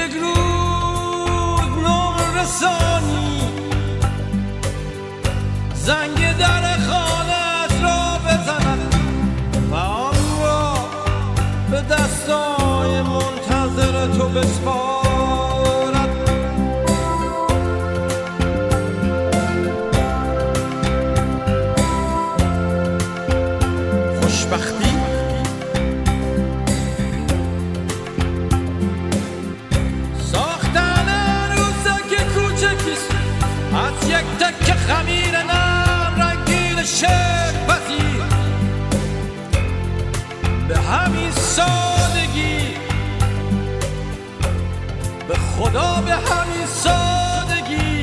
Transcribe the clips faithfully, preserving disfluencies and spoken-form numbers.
یک روز نور رسانی زنگ در خانه را بزند و آن را به دستای منتظر تو بسپارد. خوشبختی ساختن روزک کوچکیست از یک تکه خمیر نم رنگین شکفتی، به همین سادگی، به خدا به همین سادگی.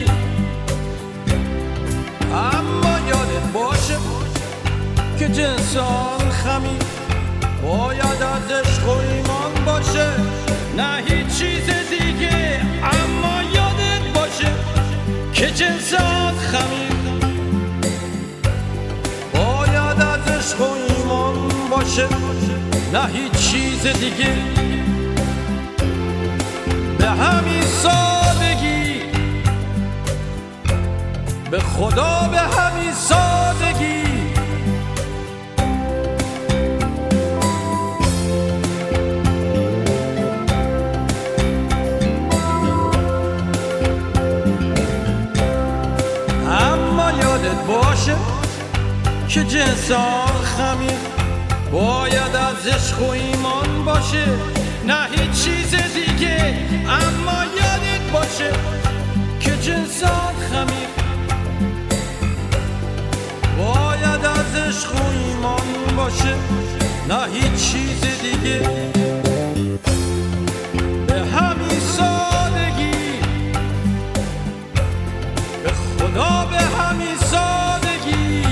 اما یادت باشه که جنس آن خمیر باید از عشق و ایمان باشه، نه هیچ چیز دیگه. اما یادت باشه که جنس آن خمیر باید از عشق و ایمان باشه، نه هیچ چیز دیگه. به همین سادگی، به خدا به همین سادگی. اما یادت باشه که جنس آن خمیر باید از عشق و ایمان باشه، نه هیچ چیز دیگه. اما یادت باشه که جنس آن خمیر باید از عشق و ایمان باشه، نه هیچ چیز دیگه. به همین سادگی، به خدا به همین سادگی.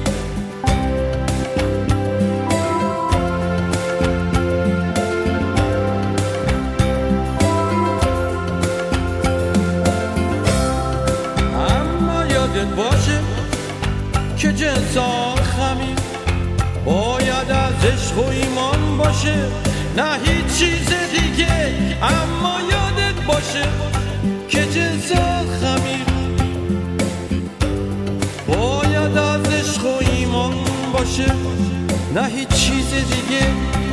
باشه که جنس آن خمیر باید از عشق و ایمان باشه، نه هیچ چیز دیگه. اما یادت باشه که جنس آن خمیر باید از عشق و ایمان باشه، نه هیچ چیز دیگه.